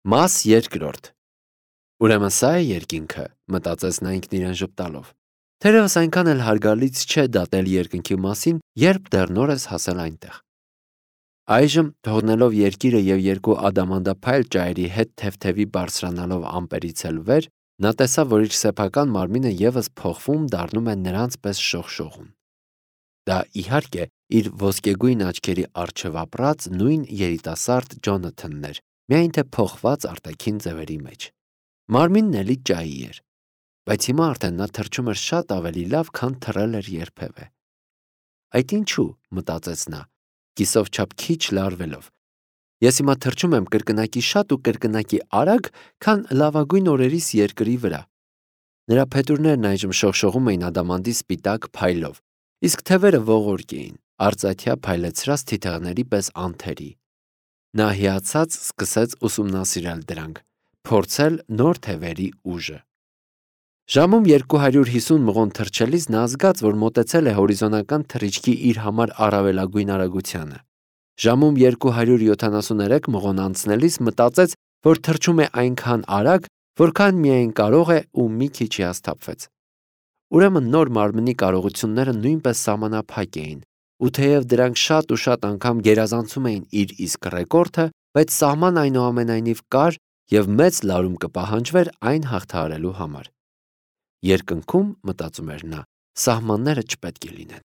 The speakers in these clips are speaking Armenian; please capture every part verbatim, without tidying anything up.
Մաս երկրորդ։ Ուրեմն սա է երկինքը, մտածեց նա ինքն իրեն ժպտալով։ Թերևս այնքան էլ հարգալից չէ դատել երկնքի մասին, երբ դեռ նոր ես հասել այնտեղ։ Այժմ, թողնելով երկիրը և երկու ադամանդափայլ ճայերի հետ թեթևի բարձրանալով ամպերից էլ վեր, նա տեսավ, որ իր սեփական մարմինը ևս փոխվում, դառնում է նրանց պես շողշողուն։ Դա, իհարկե, իր ոսկեգույն աչքերի առջև ապրած նույն երիտասարդ Ջոնաթանն էր, միայն թե փոխված արտաքին ձևերի մեջ։ Մարմինն էլի ճայի էր, բայց հիմա արդեն նա թռչում էր շատ ավելի լավ, քան թռել էր երբևէ։ Այդ ինչու, մտածեց նա, կիսով չափ քիչ լարվելով։ Ես հիմա թռչում եմ կրկնակի շատ ու կրկնակի արագ, քան լավագույն օրերիս երկրի վրա։ Նրա փետուրներն այժմ շողշողում էին ադամանդի սպիտակ փայլով, իսկ թևերը ողորկ էին, արծաթյա փայլեցրած թիթեղների պես անթերի։ Նա հիացած սկսեց ուսումնասիրել դրանք, փորձել նոր թևերի ուժը։ Ժամում երկու հարյուր հիսուն մղոն թռչելիս նա զգաց, որ մոտեցել է հորիզոնական թռիչքի իր համար առավելագույն արագությանը։ Ժամում երկու հարյուր յոթանասուներեք մղոն անցնելիս մտածեց, որ թռչում է այնքան արագ, որքան միայն կարող է ու մի քիչ հիասթափվեց։ Ուրեմն նոր մարմնի կարողությունները նույնպես սահմանափակ էին, ու թեև դրանք շատ ու շատ անգամ գերազանցում էին իր իսկ ռեկորդը, բայց սահման այնուամենայնիվ կար և մեծ լարում կպահանջվեր այն հաղթահարելու համար։ Երկնքում, մտածում էր նա, սահմանները չպետք է լինեն։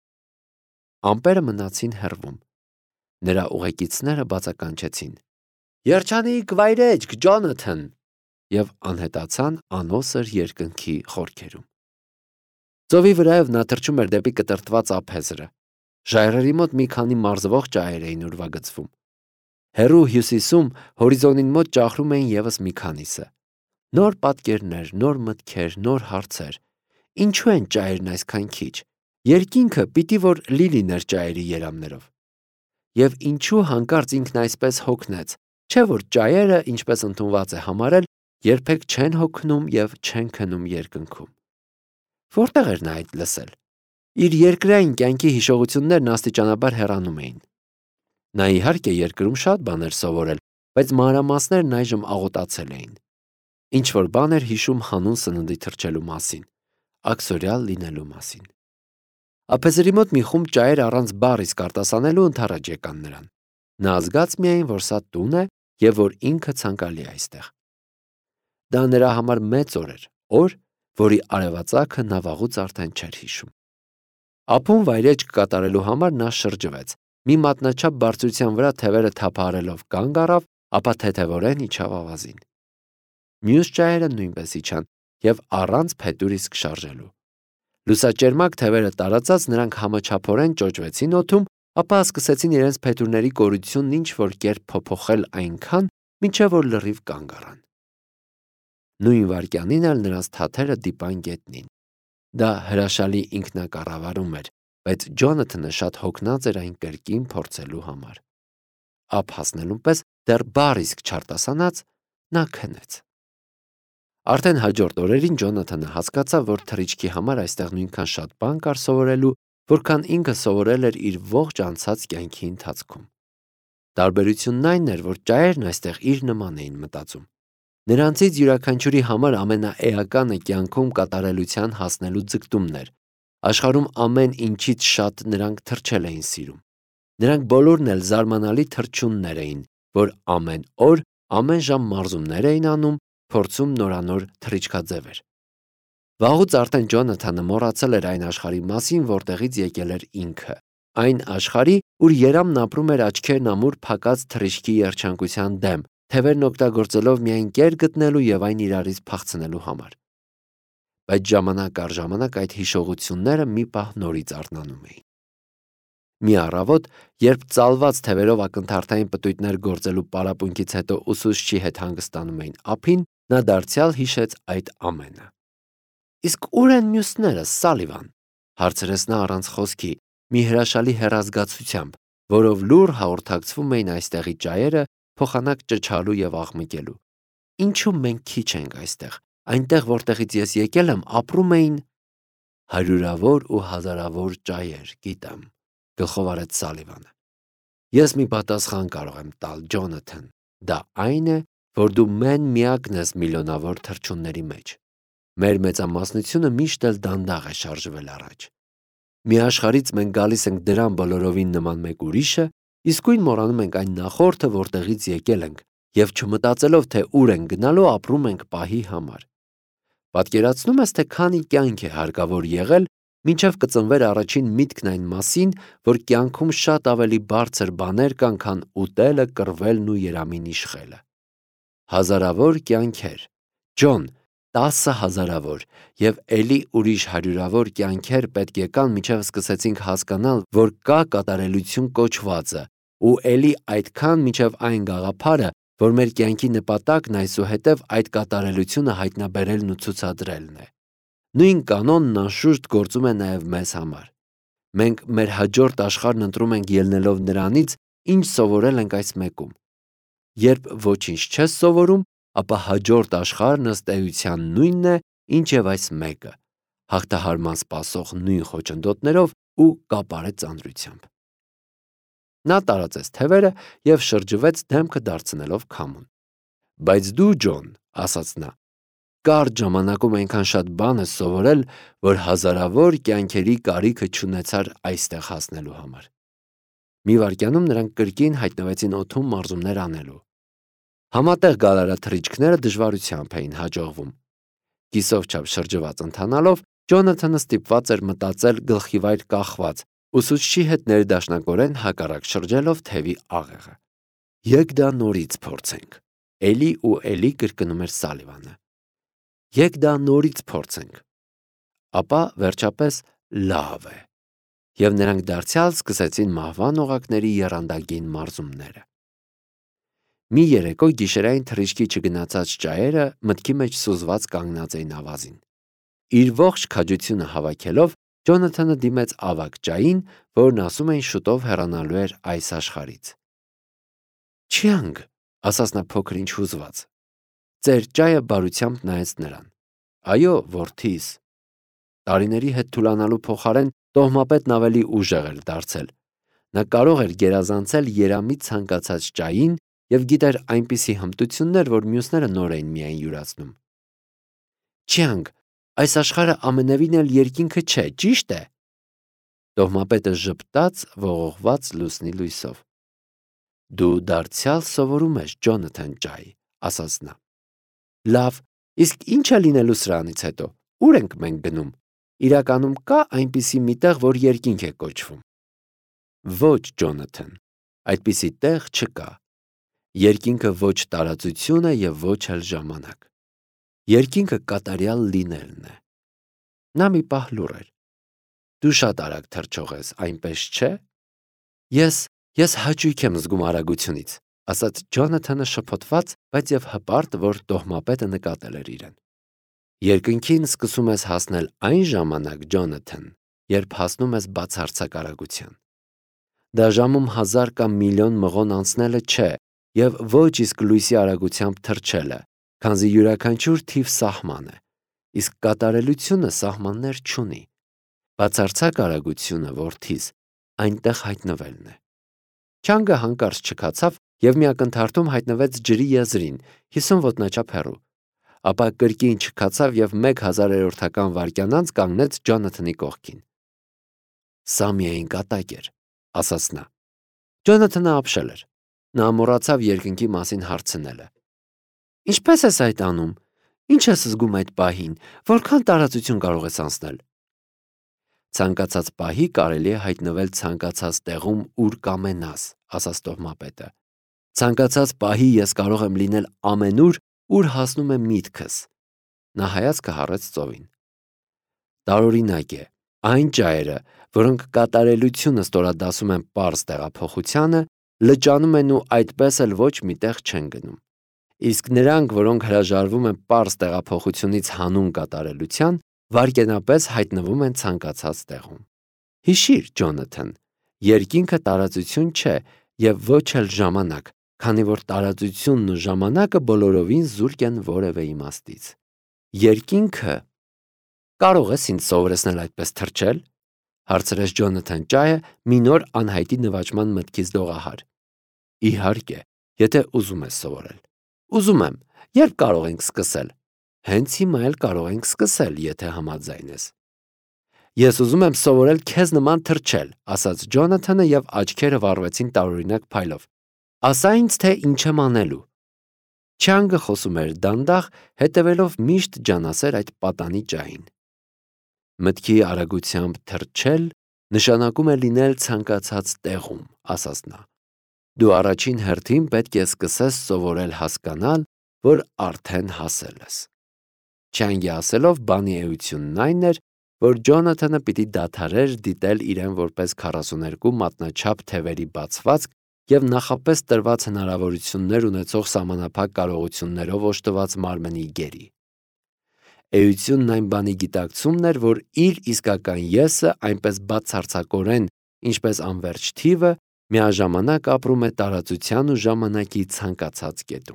Ամպերը մնացին հեռվում։ Նրա ուղեկիցները բացականչեցին. «Երջանիկ վայրեջք, Ջոնաթան», և անհետացան անոսր երկնքի խորքերում։ Ծովի վրայով նա թռչում էր դեպի կտրտված ափեզրը։ Ժայռերի մոտ մի քանի մարզվող ճայեր էին ուրվագծվում։ Հեռու հյուսիսում հորիզոնին մոտ ճախրում էին ևս մի քանիսը։ Նոր պատկերներ, նոր մտքեր, նոր հարցեր։ Ինչու են ճայերն այսքան քիչ։ Երկինքը պիտի որ լի լիներ ճայերի երամներով։ Եվ ինչու հանկարծ ինքն այսպես հոգնեց, չէ՞ որ ճայերը, ինչպես ընդունված է համարել, երբեք չեն հոգնում և չեն քնում երկնքում։ Որտեղ էր նա այդ լսել։ Իր երկրային կյանքի հիշողություններն աստիճանաբար հեռանում էին։ Նա իհարկե երկրում շատ բան էր սովորել, բայց մանրամասներն այժմ աղոտացել էին։ Ինչ-որ բան էր հիշում հանուն սննդի թռչելու մասին, աքսորյալ լինելու մասին։ Ափեզրի մոտ մի խումբ ճայեր առանց բառ իսկ արտասանելու ընդառաջ եկան նրան։ Նա զգաց միայն, որ սա տուն է և որ ինքը ցանկալի է այստեղ։ Դա նրա համար մեծ օր էր, օր, որի արևածագը նա վաղուց արդեն չէր հիշում։ Ափում վայրեջք կատարելու համար նա շրջվեց, մի մատնաչափ բարձրության վրա թևերը թափահարելով կանգ առավ, ապա թեթևորեն իջավ ավազին։ Մյուս ճայերը նույնպես իջան և առանց փետուր իսկ շարժելու։ Լուսաճերմակ թևերը տարածած նրանք համաչափորեն ճոճվեցին օդում, ապա սկսեցին իրենց փետուրների կորությունն ինչ-որ կերպ փոփոխել այնքան, մինչև որ լրիվ կանգ առան։ Նույն վայրկյանին էլ նրանց թաթերը դիպան գետնին։ Դա հրաշալի ինքնակառավարում էր, բայց Ջոնաթանը շատ հոգնած էր այն կրկին փորձելու համար։ Ափ հասնելուն պես դեռ բառ իսկ չարտասանած նա քնեց։ Արդեն հաջորդ օրերին Ջոնաթանը հասկացավ, որ թռիչքի համար այստեղ նույնքան շատ բան կար սովորելու, որքան ինքը սովորել էր իր ողջ անցած կյանքի ընթացքում։ Տարբերությունն այն էր, որ ճայերն այստեղ իր նման էին մտածում։ Նրանցից յուրաքանչյուրի համար ամենաէականը կյանքում կատարելության հասնելու ձգտումն էր։ Աշխարհում ամեն ինչից շատ նրանք թռչել էին սիրում։ Նրանք բոլորն էլ զարմանալի թռչուններ էին, որ ամեն օր, ամեն ժամ մարզումներ էին անում, փորձում նորանոր թռիչքաձևեր։ Վաղուց արդեն Ջոնաթանը մոռացել էր այն աշխարհի մասին, որտեղից եկել էր ինքը։ Այն աշխարհի, ուր երամն ապրում էր աչքերն ամուր փակած թռիչքի երջանկության դեմ, թևերն օգտագործելով միայն կեր գտնելու և այն իրարից փախցնելու համար։ Բայց ժամանակ առ ժամանակ այդ հիշողությունները մի պահ նորից արթնանում էին։ Մի առավոտ, երբ ծալված թևերով ակնթարթային պտույտներ գործելու պարապմունքից հետո ուսուցչի հետ հանգստանում էին ափին, նա դարձյալ հիշեց այդ ամենը։ Իսկ ուր են մյուսները, Սալիվան, հարցրեց նա առանց խոսքի, մի հրաշալի հեռազգացությամբ, որով լուռ հաղորդակցվում էին այստեղի ճայերը, փոխանակ ճչալու և աղմկելու։ Ինչու մենք քիչ ենք այստեղ, այնտեղ, որտեղից ես եկել եմ, ապրում էին հարյուրավոր ու հազարավոր ճայեր, գիտեմ, գլխով արեց Սալիվանը։ Ես մի պատասխան կարող եմ տալ, Ջոնաթան, դա այն է, որ դու մեն միակն ես միլիոնավոր թռչունների մեջ։ Մեր մեծամասնությունը միշտ էլ դանդաղ է շարժվել առաջ։ Մի աշխարհից մենք գալիս ենք դրան բոլորովին նման մեկ ուրիշը, իսկույն մոռանում ենք այն նախորդը, որտեղից եկել ենք, եւ չմտածելով, թե ուր ենք գնալու, ապրում ենք պահի համար։ Պատկերացնում ես, թե քանի կյանք է հարկավոր եղել, մինչև կծնվեր առաջին միտքն այն մասին, որ կյանքում շատ ավելի բարձր բաներ կան, քան ուտելը, կռվելն ու երամին իշխելը։ Հազարավոր կյանքեր, Ջոն, տասը հազարավոր եւ էլի ուրիշ հարյուրավոր կյանքեր պետք է կան, մինչև սկսեցինք հասկանալ, որ կա կատարելություն կոչվածը, ու էլի այդքան, մինչև այն գաղափարը, որ մեր կյանքի նպատակն այսուհետև այդ կատարելությունը հայտնաբերելն ու ցուցադրելն է։ Նույն կանոնն անշուշտ գործում է նաև մեզ համար։ Մենք մեր հաջորդ աշխարհն ընտրում ենք ելնելով նրանից, ինչ սովորել ենք այս մեկում։ Երբ ոչինչ չես սովորում, ապա հաջորդ աշխարհն ըստ էության նույնն է, ինչ եւ այս մեկը, հաղթահարման սպասող նույն խոչընդոտներով ու կապարե ծանրությամբ։ Նա տարածեց թևերը եւ շրջվեց դեմքը դարձնելով քամուն։ Բայց դու, Ջոն, ասաց նա, կարճ ժամանակում այնքան շատ բան ես սովորել, որ հազարավոր կյանքերի կարիքը չունեցար այստեղ հասնելու համար։ Մի վայրկյանում նրանք կրկին հայտնվեցին օդում մարզումներ անելու։ Համատեղ գալարաթռիչքները դժվարությամբ էին հաջողվում։ Կիսով չափ շրջված ընթանալով, Ջոնաթանը ստիպված էր մտածել գլխիվայր կախված, ուսուցչի հետ ներդաշնակորեն հակառակ շրջելով թևի աղեղը։ Եկ դա նորից փորձենք, էլի ու էլի կրկնում էր Սալիվանը։ Եկ դա նորից փորձենք։ Ապա վերջապես լավ է։ Եվ նրանք դարձյալ սկսեցին մահվան օղակների եռանդագին մարզումները։ Մի երեկո գիշերային թռիչքի չգնացած ճայերը մտքի մեջ սուզված կանգնած էին ավազին։ Իր ողջ քաջությունը հավաքելով, Ջոնաթանը դիմեց ավագ ճային, որն ասում էին շուտով հեռանալու էր այս աշխարհից։ Չիանգ, ասաց նա փոքր ինչ հուզված։ Ձեր ճայը բարությամբ նայեց նրան։ Այո, որդիս։ Տարիների հետ թուլանալու փոխարեն տոհմապետն ավելի ուժեղ էր դարձել։ Նա կարող էր գերազանցել երամի ցանկացած ճային եւ գիտեր այնպիսի հմտություններ, որ մյուսները նոր էին միայն յուրացնում։ Չիանգ, այս աշխարհը ամենևին էլ երկինքը չէ, ճիշտ է։ Տոհմապետը ժպտաց ողողված լուսնի լույսով։ Դու դարձյալ սովորում ես, Ջոնաթան ջայ, ասաց նա։ Լավ, իսկ ինչ է լինելու սրանից հետո։ Ուր ենք մենք գնում։ Իրականում կա այնպիսի մի տեղ, որ երկինք է կոչվում։ Ոչ, Ջոնաթան, այդպիսի տեղ չկա։ Երկինքը ոչ տարածություն է եւ ոչ էլ ժամանակ։ Երկինքը կատարյալ լինելն է։ Նա մի պահ լուռ էր։ Դու շատ արագ թռչող ես, այնպես չէ։ Ես, ես հաճույք եմ զգում արագությունից, ասաց Ջոնաթանը շփոթված, բայց եւ հպարտ, որ տոհմապետը նկատել էր իրեն։ Երկնքին սկսում ես հասնել այն ժամանակ, Ջոնաթան, երբ հասնում ես բացարձակ արագության։ Դա ժամում հազար կամ միլիոն մղոն անցնելը չէ, եւ ոչ իսկ լույսի արագությամբ թռչելը, քանզի յուրաքանչյուր թիվ սահման է, իսկ կատարելությունը սահմաններ չունի։ Բացարձակ արագությունը, որդիս, այնտեղ հայտնվելն է։ Չանգը հանկարծ չքացավ եւ մի ակնթարթում հայտնվեց ջրի եզրին, հիսուն ոտնաչափ հեռու։ Ապա կրկին չքացավ եւ մեկ հազարերորդական վայրկյան անց կանգնեց Ջոնաթանի կողքին։ Սա միայն կատակ էր, ասաց նա։ Ջոնաթանը ապշել էր։ Նա մոռացավ երկնքի մասին հարցնելը։ Ինչպես ես այդ անում։ Ինչ ես զգում այդ պահին, որքան տարածություն կարող ես անցնել։ Ցանկացած պահի կարելի է հայտնվել ցանկացած տեղում, ուր կամենաս, ասաց տոհմապետը։ Ցանկացած պահի ես կարող եմ լինել ամենուր, ուր հասնում է միտքս։ Նա հայացքը հառեց ծովին։ Տարօրինակ է, այն ճայերը, որոնք կատարելությունը ստորադասում են պարզ տեղափոխությանը, լճանում են ու այդպես էլ ոչ մի տեղ չեն գնում։ Իսկ նրանք, որոնք հրաժարվում են պարզ տեղափոխությունից հանուն կատարելության, վայրկենապես հայտնվում են ցանկացած տեղում։ Հիշիր, Ջոնաթան, երկինքը տարածություն չէ եւ ոչ էլ ժամանակ, քանի որ տարածությունն ու ժամանակը բոլորովին զուրկ են որևէ իմաստից։ Երկինքը կարող ես ինձ սովորեցնել այդպես թռչել, հարցրեց Ջոնաթան ջայը մի նոր անհայտի նվաճման մտքից դողահար։ Իհարկե, եթե ուզում ես սովորել։ Ուզում եմ, երբ կարող ենք սկսել։ Հենց հիմա էլ կարող ենք սկսել, եթե համաձայն ես։ Ես ուզում եմ սովորել քեզ նման թռչել, ասաց Ջոնաթանը և աչքերը վառվեցին տարօրինակ փայլով։ Ասա ինձ, թե ինչ եմ անելու։ Չանգը խոսում էր դանդաղ, հետևելով միշտ ջանասեր այդ պատանի ճահին։ Մտքի արագությամբ թռչել նշանակում է լինել ցանկացած տեղում, ասաց նա։ Դու առաջին հերթին պետք է սկսես սովորել հասկանալ, որ արդեն հասել ես։ Չանգի ասելով բանի էությունն այն էր, որ Ջոնաթանը պիտի դադարեր դիտել իրեն որպես քառասուներկու մատնաչափ թևերի բացվածք և նախապես տրված հնարավորություններ ունեցող սահմանափակ կարողություններով օժտված մարմնի գերի։ Էությունն այն բանի գիտակցումն էր, որ իր իսկական եսը այնպես բացարձակորեն, ինչպես անվերջ թիվը, միաժամանակ ապրում է տարածության ու ժամանակի ցանկացած կետում։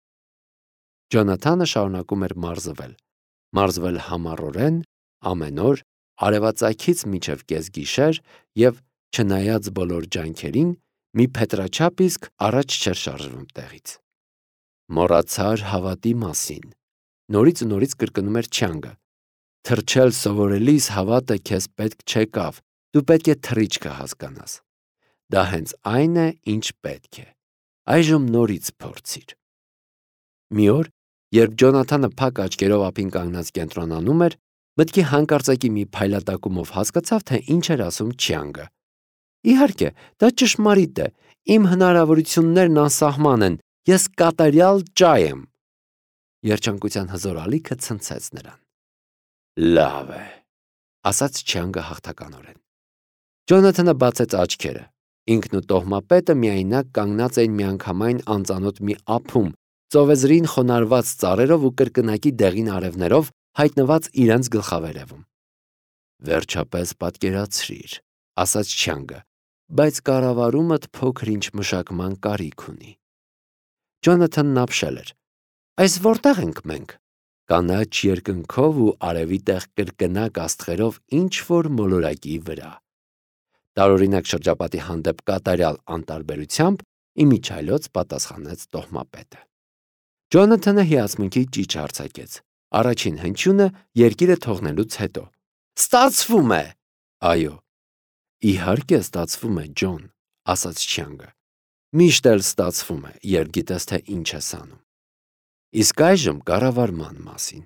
Ջոնաթանը շարունակում էր մարզվել, մարզվել համառորեն, ամեն օր, արևածագից մինչև կեսգիշեր և, չնայած բոլոր ջանքերին, մի փետրաչափ իսկ առաջ չէր շարժվում տեղից։ Մոռացար հավատի մասին, նորից ու նորից կրկնում էր Չանգը։ Թռչել սովորելիս հավատը քեզ պետք չեկավ, դու պետք է թռիչքը հասկանաս։ Դա հենց այն է, ինչ պետք է։ Այժմ նորից փորձիր։ Մի օր, երբ Ջոնաթանը փակ աչքերով ափին կանգնած կենտրոնանում էր, մտքի հանկարծակի մի փայլատակումով հասկացավ, թե ինչ էր ասում Չանգը։ Իհարկե, դա ճշմարիտ է, իմ հնարավորություններն անսահման են, ես կատարյալ ճայ եմ։ Երջանկության հզոր ալիքը ցնցեց նրան։ Լավ է, ասաց Չանգը հաղթականորեն։ Ջոնաթանը բացեց աչքերը։ Ինքն ու տոհմապետը միայնակ կանգնած էին միանգամայն անծանոթ մի ափում, ծովեզրին խոնարհված ծառերով ու կրկնակի դեղին արևներով հայտնված իրենց գլխավերևում։ Վերջապես պատկերացրիր, ասաց Չանգը, բայց կառավարումդ փոքր-ինչ մշակման կարիք ունի։ Ջոնաթանն ապշել էր։ Այս որտե՞ղ ենք մենք։ Կանաչ երկնքով ու արևի տեղ կրկնակ աստղերով ինչ-որ մոլորակի վրա։ Տարօրինակ շրջապատի հանդեպ կատարյալ անտարբերությամբ իմիջիայլոց պատասխանեց տոհմապետը։ Ջոնաթանը հիացմունքի ճիչ արձակեց։ Առաջին հնչյունը երկիրը թողնելուց հետո։ Ստացվում է։ Այո։ Իհարկե ստացվում է, Ջոն, ասաց Չանգը։ Միշտ էլ ստացվում է, երբ գիտես, թե ինչ ես անում։ Իսկ այժմ կառավարման մասին։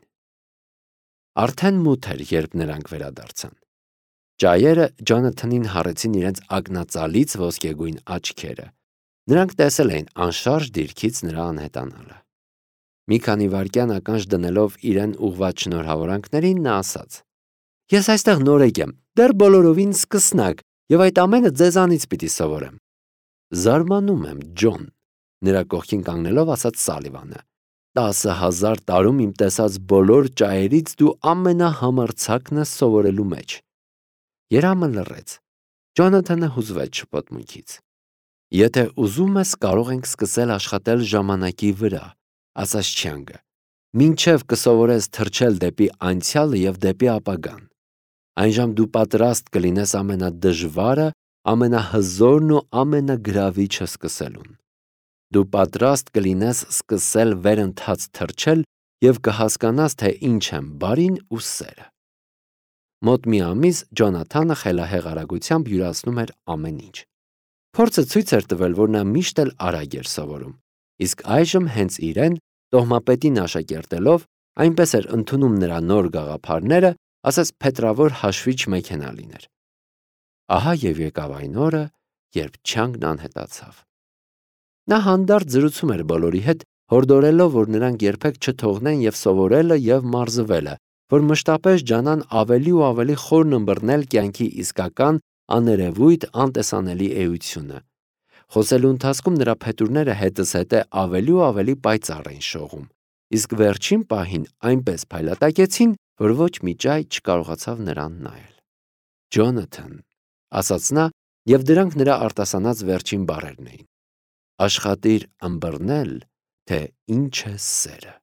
Արդեն մութ էր, երբ նրանք վերադարձան։ Ճայերը Ջոնաթանին հառեցին իրենց ակնածալից ոսկեգույն աչքերը։ Նրանք տեսել էին անշարժ դիրքից նրա անհետանալը։ Մի քանի վայրկյան ականջ դնելով իրեն ուղղված շնորհավորանքներին, նա ասաց. Ես այստեղ նորեկ եմ, դեռ բոլորովին սկսնակ, և այդ ամենը ձեզանից պիտի սովորեմ։ Զարմանում եմ, Ջոն, նրա կողքին կանգնելով ասաց Սալիվանը։ Տասը հազար տարում իմ տեսած բոլոր ճայերից դու ամենահամարձակն ես սովորելու մեջ։ Երամը լռեց։ Ջոնաթանը հուզվեց շփոթմունքից։ Եթե ուզում ես, կարող ենք սկսել աշխատել ժամանակի վրա, ասաց Չանգը։ Մինչև կսովորես թռչել դեպի անցյալը և դեպի ապագան։ Այնժամ դու պատրաստ կլինես ամենադժվարը, ամենահզորն ու ամենագրավիչը սկսելուն։ Դու պատրաստ կլինես սկսել վերընթաց թռչել և կհասկանաս, թե ինչ են բարին ու սերը։ Մոտ մի ամիս Ջոնաթանը խելահեղ արագությամբ յուրացնում էր ամեն ինչ։ Փորձը ցույց էր տվել, որ նա միշտ էլ արագ էր սովորում, իսկ այժմ հենց իրեն, տոհմապետին աշակերտելով, այնպես էր ընդունում նրա նոր գաղափարները, ասես փետրավոր հաշվիչ մեքենա լիներ։ Ահա և եկավ այն օրը, երբ Չանգն անհետացավ։ Նա հանդարտ զրուցում էր բոլորի հետ, հորդորելով, որ նրանք երբեք չթողնեն և սովորելը և մարզվելը, որ մշտապես ջանան ավելի ու ավելի խորն ըմբռնել կյանքի իսկական, աներևույթ, անտեսանելի էությունը։ Խոսելու ընթացքում նրա փետուրները հետզհետե ավելի ու ավելի պայծառ էին շողում, իսկ վերջին պահին այնպես փայլատակեցին, որ ոչ մի ճայ չկարողացավ նրան նայել։ Ջոնաթան, ասաց նա, և դրանք նրա արտասանած վերջին բառերն էին։ Աշխատիր ըմբռնել, թե ինչ է սերը։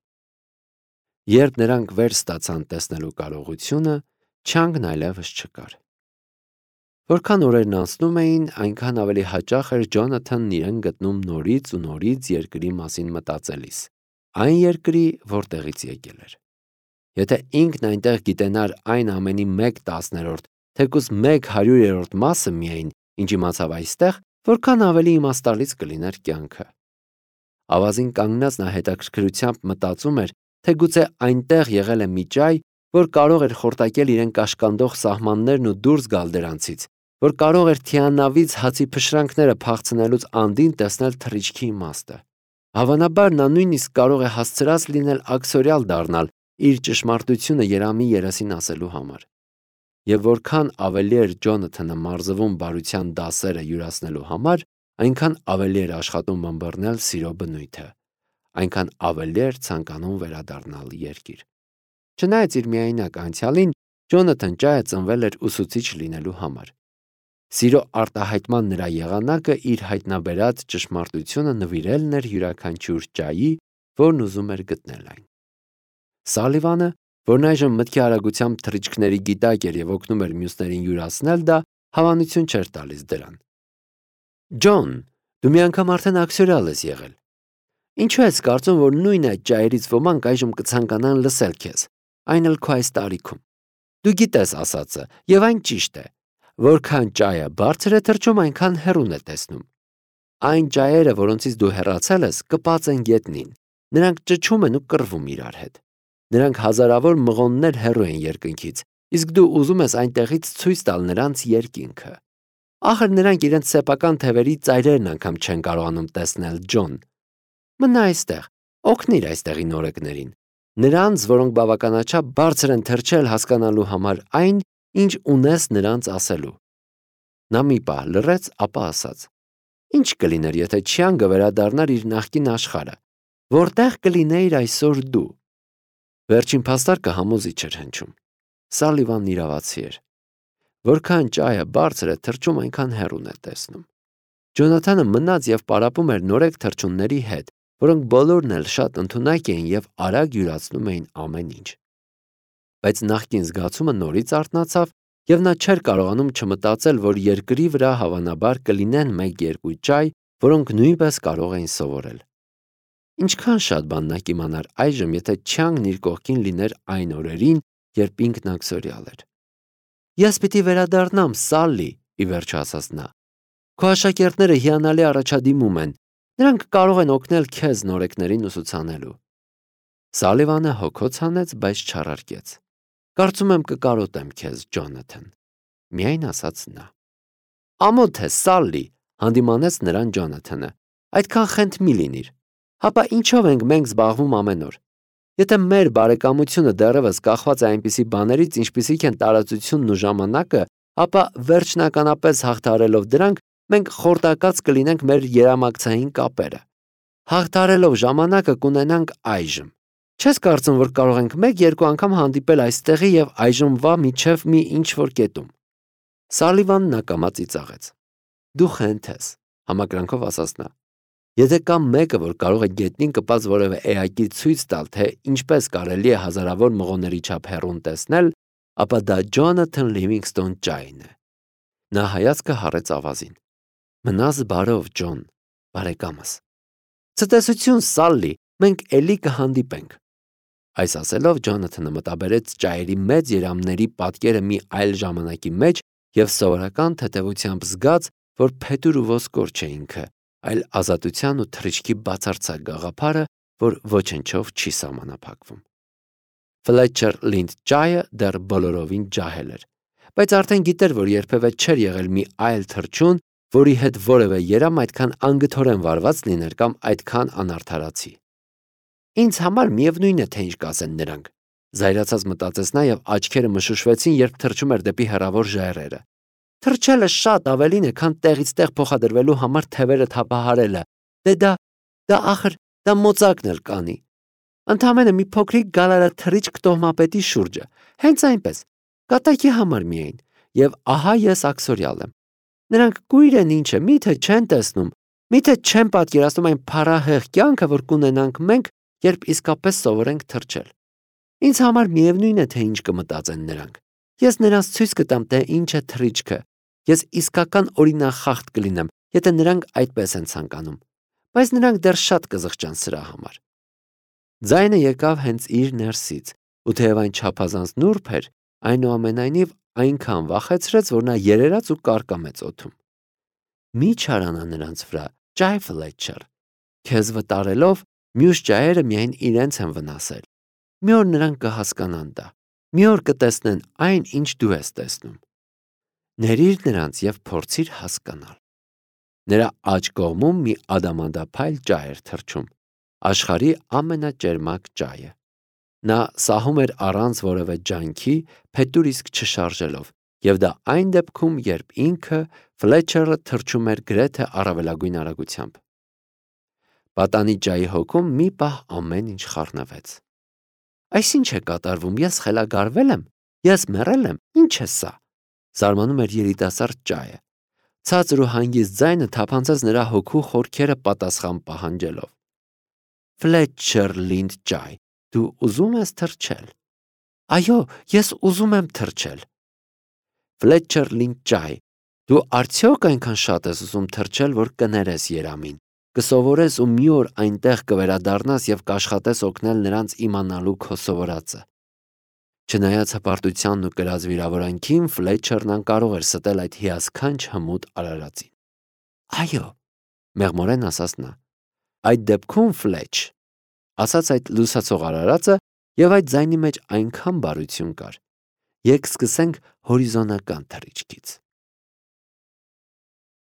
Երբ նրանք վեր ստացան տեսնելու կարողությունը, Չանգն այլևս չկար։ Որքան օրերն անցնում էին, այնքան ավելի հաճախ էր Ջոնաթանն իրեն գտնում նորից ու նորից երկրի մասին մտածելիս։ այն երկրի, որտեղից եկել էր։ Եթե ինքն այնտեղ գիտենար այն ամենի մեկ տասներորդ, թեկուզ մեկ հարյուրերորդ մասը միայն, ինչ իմացավ այստեղ, որքան ավելի իմաստալից կլիներ կյանքը։ Ավազին կանգնած նա հետաքրքրությամբ մտածում էր, թե գուցե այնտեղ եղել է մի ջայ, որ կարող էր խորտակել իրեն կաշկանդող սահմաններն ու դուրս գալ դրանցից, որ կարող էր թիանավից հացի փշրանքները փախցնելուց անդին տեսնել թռիչքի իմաստը։ Հավանաբար նա նույնիսկ կարող է հասցրած լինել աքսորյալ դառնալ իր ճշմարտությունը Երամի երեսին ասելու համար։ Եվ որքան ավելի էր Ջոնաթանը մարզվում բարության դասերը յուրացնելու համար, այնքան ավելի էր աշխատում ըմբռնել սիրո բնույթը, այնքան ավելի էր ցանկանում վերադառնալ երկիր։ Չնայած իր միայնակ անցյալին, Ջոնաթան ջայը ծնվել էր ուսուցիչ լինելու համար։ Սիրո արտահայտման նրա եղանակը իր հայտնաբերած ճշմարտությունը նվիրելն էր յուրաքանչյուր ջայի, որն ուզում էր գտնել այն։ Սալիվանը, որն այժմ մտքի արագությամբ թռիչքների գիտակ էր եւ օգնում էր մյուսներին յուրացնել դա, հավանություն չէր տալիս դրան։ Ջոն, դու մի անգամ արդեն աքսորյալ ես եղել։ Ինչու ես կարծում, որ նույն այդ ջայերից ոմանք այժմ կցանկանան լսել քեզ, այն էլ քո այս տարիքում։ Դու գիտես ասածը, եւ այն ճիշտ է։ Որքան ջայը բարձր է թռչում, այնքան հեռուն է տեսնում։ Այն ջայերը, որոնցից դու հեռացել ես, կպած են գետնին։ Նրանք ճչում են ու կռվում իրար հետ։ Նրանք հազարավոր մղոններ հեռու են երկնքից, իսկ դու ուզում ես այնտեղից ցույց տալ նրանց երկինքը։ Ախր նրանք իրենց սեփական թևերի ծայրերն անգամ չեն կարողանում տեսնել, Ջոն։ Մնա այստեղ, օգնիր այստեղի նորեկներին։ Նրանց, որոնք բավականաչափ բարձր են թռչել հասկանալու համար այն, ինչ ունես նրանց ասելու։ Նա մի պահ լռեց, ապա ասաց. Ինչ կլիներ, եթե Չյանգը վերադառնար իր նախկին աշխարհը, որտեղ կլինեիր այսօր դու։ Վերջին փաստարկը համոզիչ էր հնչում։ Սալիվանն իրավացի էր։ Որքան ջայը բարձր է թռչում, այնքան հեռուն է տեսնում։ Ջոնաթանը մնաց եւ պարապում էր նորեկ թռչունների հետ, որոնք բոլորն էլ շատ ընդունակ էին եւ արագ յուրացնում էին ամեն ինչ։ Բայց նախկին զգացումը նորից արթնացավ, եւ նա չէր կարողանում չմտածել, որ երկրի վրա հավանաբար կլինեն մեկ-երկու ջայ, որոնք նույնպես կարող էին սովորել։ Ինչքան շատ բան նա կիմանար այժմ, եթե Չյանգն իր կողքին լիներ այն օրերին, երբ ինքն աքսորյալ էր։ Ես պիտի վերադառնամ, Սալլի, ի վերջո ասաց նա։ Քո աշակերտները հիանալի առաջադիմում են։ Նրանք կարող են օգնել քեզ նորեկներին ուսուցանելու։ Սալիվանը հոգոց հանեց, բայց չառարկեց։ Կարծում եմ կկարոտեմ քեզ, Ջոնաթան, միայն ասաց նա։ Ամոթ է, Սալլի, հանդիմանեց նրան Ջոնաթանը։ Այդքան խենթ մի լինիր։ Հապա ինչով ենք մենք զբաղվում ամեն օր։ Եթե մեր բարեկամությունը դեռևս կախված է այնպիսի բաներից, ինչպիսիք են տարածությունն ու ժամանակը, ապա վերջնականապես հաղթարելով դրանք, մենք խորտակած կլինենք մեր երամակցային կապերը։ Հաղթարելով ժամանակը կունենանք այժմ։ Չես կարծում, որ կարող ենք մեկ-երկու անգամ հանդիպել այստեղի եւ այժմվա միջև մի ինչ-որ կետում։ Սալիվանն ակամա ծիծաղեց։ Դու խենթ ես, համակրանքով ասաց նա։ Եթե կա մեկը, որ կարող է գետնին կպած որևէ էակի ցույց տալ, թե ինչպես կարելի է հազարավոր մղոնների չափ հեռուն տեսնել, ապա դա Ջոնաթան Լիվինգստոն ջայն է։ Նա հայացքը հառեց ավազին։ Մնաս բարով, Ջոն, բարեկամս։ Ցտեսություն, Սալլի, մենք էլի կհանդիպենք։ Այս ասելով Ջոնաթանը մտաբերեց ջայերի մեծ երամների պատկերը մի այլ ժամանակի մեջ եւ սովորական թեթևությամբ զգաց, որ փետուր ու ոսկոր չէ ինքը, այլ ազատության ու թռիչքի բացարձակ գաղափարը, որ ոչնչով չի սահմանափակվում։ Ֆլետչեր Լինդ ջայը դեռ բոլորովին ջահել էր, բայց արդեն գիտեր, որ երբևէ չէր եղել մի այլ թռչուն, որի հետ որևէ երամ այդքան անգթորեն վարված լիներ կամ այդքան անարդարացի։ Ինձ համար միևնույն է, թե ինչ կասեն նրանք, զայրացած մտածեց նա եւ աչքերը մշուշվեցին, երբ թռչում էր դեպի հեռավոր ժայռերը։ Թռչելը շատ ավելին է, քան տեղից տեղ փոխադրվելու համար թևերը թափահարելը։ Դե դա, դա ախր, դա մոծակն էլ կանի։ Ընդամենը մի փոքրիկ գալարաթռիչք տոհմապետի շուրջը, հենց այնպես, կատակի համար միայն, եւ ահա ես աքսորյալ եմ։ Նրանք կույր են ինչ է, միթե չեն տեսնում, միթե չեն պատկերացնում այն փառահեղ կյանքը, որ կունենանք մենք, երբ իսկապես սովորենք թռչել։ Ինձ համար միևնույն է, թե ինչ կմտածեն նրանք։ Ես նրանց ցույց կտամ, թե ինչ է թռիչքը։ Ես իսկական օրինախախտ կլինեմ, եթե նրանք այդպես են ցանկանում, բայց նրանք դեռ շատ կզղջան սրա համար։ Ձայնը եկավ հենց իր ներսից, ու թեև այն չափազանց նուրբ էր, այնուամենայնիվ այնքան վախեցրեց, որ նա երերաց ու կարկամեց օդում։ Մի չարանա նրանց վրա, ջայ Ֆլետչեր, քեզ վտարելով մյուս ջայերը միայն իրենց են վնասել։ Մի օր նրանք կհասկանան դա, մի օր կտեսնեն այն, ինչ դու ես տեսնում։ Ներիր նրանց և փորձիր հասկանալ։ Նրա աջ կողմում մի ադամանդափայլ ջահ էր թռչում, աշխարհի ամենաճերմակ ջահը։ Նա սահում էր առանց որևէ ջանքի, փետուր իսկ չշարժելով, և դա այն դեպքում, երբ ինքը Ֆլետչերը թռչում էր գրեթե առավելագույն արագությամբ։ Պատանի ջահի հոգում մի պահ ամեն ինչ խառնվեց։ Այս ինչ է կատարվում, ես խելագարվե՞լ եմ, ես մեռել եմ, ինչ է սա, զարմանում էր երիտասարդ ջահը։ Ցածր ու հանգիստ ձայնը թափանցեց նրա հոգու խորքերը պատասխան պահանջելով։ Ֆլետչեր Լինդ ջայ, դու ուզում ես թռչել։ Այո, ես ուզում եմ թռչել։ Ֆլետչեր Լինդ ջայ, դու արդյոք այնքան շատ ես ուզում թռչել, որ կներես երամին, կսովորես ու մի օր այնտեղ կվերադառնաս և կաշխատես օգնել նրանց իմանալու քո սովորածը։ Չնայած հպարտությանն ու կրած վիրավորանքին, Ֆլետչերն անկարող էր ստել այդ հիասքանչ հմուտ արարածին։ Այո, մեղմորեն ասաց նա։ Այդ դեպքում, Ֆլեչ, ասաց այդ լուսացող արարածը, և այդ ձայնի մեջ այնքան բարություն կար։ Եկ սկսենք հորիզոնական թռիչքից։